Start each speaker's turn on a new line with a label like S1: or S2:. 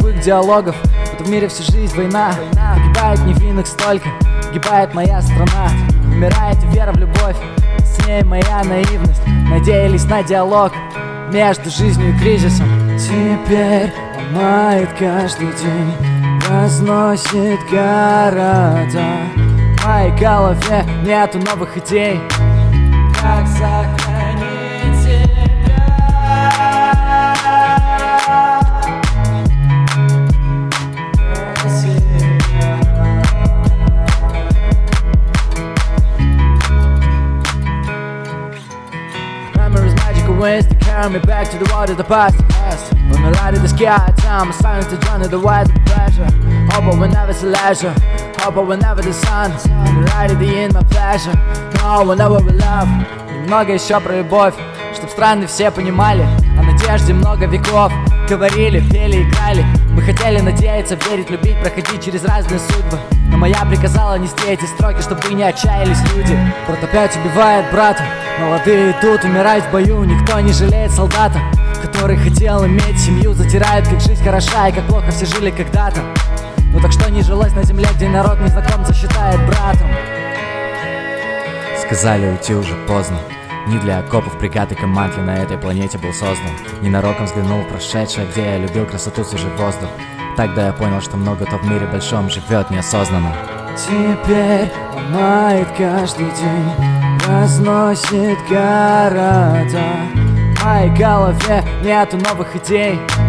S1: живых диалогов. Будто в мире всю жизнь война. Погибает невинных столько, погибает моя страна. Умирает и вера в любовь, с ней моя наивность. Надеялись на диалог между жизнью и кризисом. Теперь ломает каждый день, разносит города. В моей голове нету новых идей. Как сохранить себя? Memories, magical ways to carry me back to the world of the past. When we ride in the sky, time silence to drown in the wild pleasure. Hope I will never see leisure. Hope I will never the sun. Ride it in my pleasure. No, whenever we love. Немного еще про любовь, чтоб страны все понимали. О надежде много веков. Говорили, пели, играли. Мы хотели надеяться, верить, любить, проходить через разные судьбы. Но моя приказала нести эти строки, чтобы не отчаялись люди. Брат опять убивает брата. Молодые идут умирать в бою. Никто не жалеет солдата, который хотел иметь семью. Затирает, как жизнь хороша и как плохо все жили когда-то. Ну так что не жилось на земле, где народ незнакомца считает братом. Сказали уйти уже поздно. Не для окопов, бригад и команд я на этой планете был создан. Ненароком взглянул в прошедшее, где я любил красоту, свежий воздух. Тогда я понял, что много кто в мире большом живет неосознанно. Теперь ломает каждый день, разносит города. В моей голове нету новых идей.